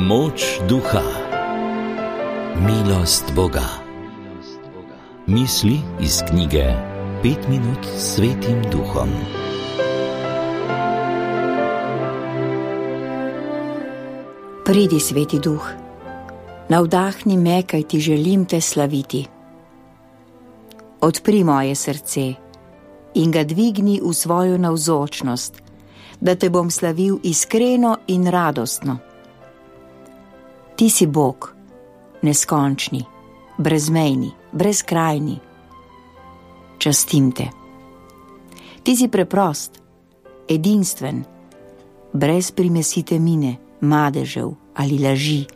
Moč duha, milost Boga. Misli iz knjige 5 minut s Svetim Duhom. Pridi, Sveti Duh, navdahni me, kaj ti želim te slaviti. Odpri moje srce in ga dvigni v svojo navzočnost, da te bom slavil iskreno in radostno. Ti si Bog, neskončni, brezmejni, brezkrajni. Častim te. Ti si preprost, edinstven, brez primesite mine, madežev ali laži.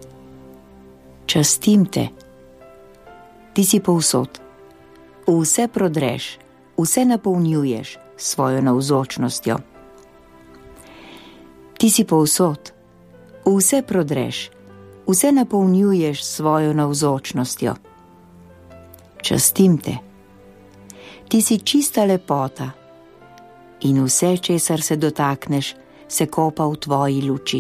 Častim te. Ti si povsod, vse prodreš, vse napolnjuješ s svojo navzočnostjo. Ti si povsod, vse prodreš, vse napolnjuješ s svojo navzočnostjo. Častim te. Ti si čista lepota in vse, česar se dotakneš, se kopa v tvoji luči.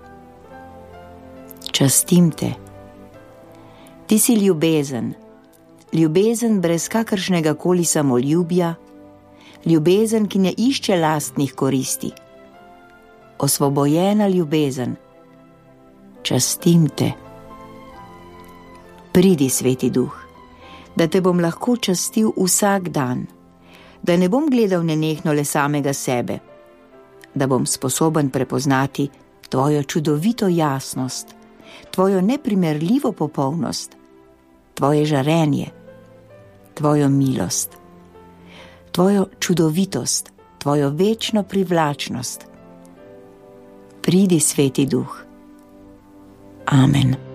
Častim te. Ti si ljubezen, ljubezen brez kakršnega koli samoljubja, ljubezen, ki ne išče lastnih koristi. Osvobojena ljubezen. Častim te. Pridi, Sveti Duh, da te bom lahko častil vsak dan, da ne bom gledal nenehno le samega sebe, da bom sposoben prepoznati tvojo čudovito jasnost, tvojo neprimerljivo popolnost, tvoje žarenje, tvojo milost, tvojo čudovitost, tvojo večno privlačnost. Pridi, Sveti Duh. Amen.